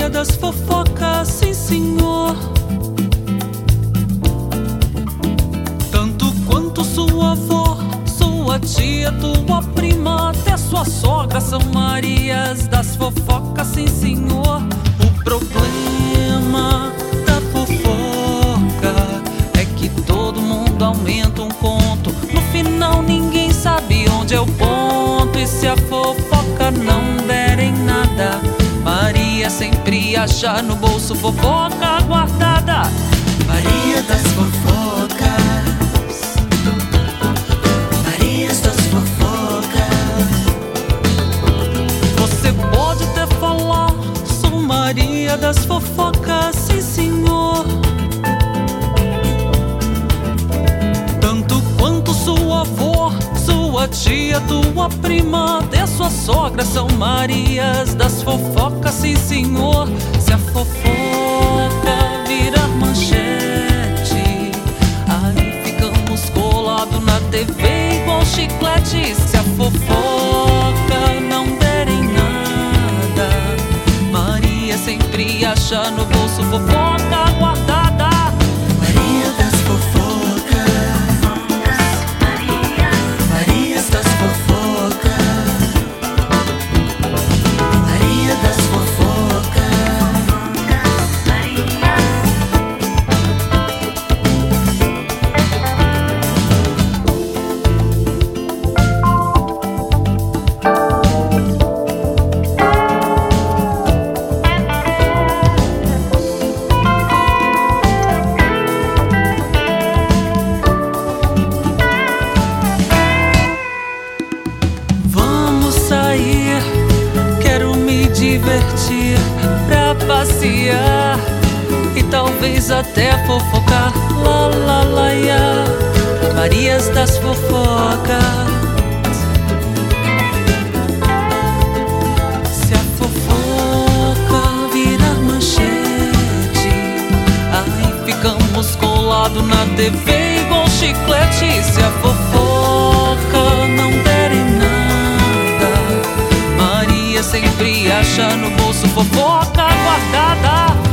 Maria das fofocas, sim senhor. Tanto quanto sua avó, sua tia, tua prima, até sua sogra são Marias das fofocas, sim senhor. O problema da fofoca é que todo mundo aumenta um conto, no final ninguém sabe onde é o ponto. E se a fofoca não der em nada, Maria sempre acha no bolso fofoca guardada. Maria das fofocas, Marias das fofocas. Você pode até falar, sou Maria das fofocas, sim senhor. Tanto quanto sua avó, sua tia, tua prima, até sua sogra são Marias das fofocas, sim senhor. Se a fofoca virar manchete, aí ficamos colados na TV igual chiclete. Se a fofoca não der em nada, Maria sempre acha no bolso fofoca guardada. Maria das fofocas, Marias das fofocas, Maria das fofocas. Vamos sair, quero me divertir, pra passear e talvez até fofocar. Lá, lá, lá, ia. Marias das fofocas. Se a fofoca virar manchete, aí ficamos colados na TV igual chiclete. Se a fofoca não der em nada, Maria sempre acha no bolso fofoca guardada.